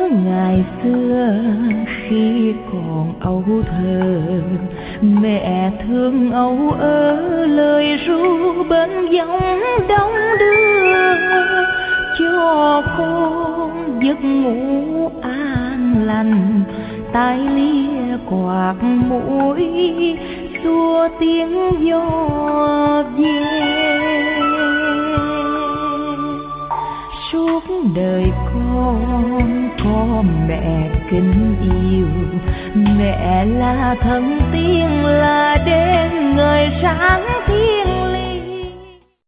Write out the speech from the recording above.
ngày xưa khi còn âu thơ, mẹ thương âu ớ lời ru bên giọng đông đưa, cho con giấc ngủ an lành, tai lia quạt mũi xua tiếng gió về. Suốt đời con có mẹ kính yêu, mẹ là thần tiên, là đêm ngời sáng thiên liêng.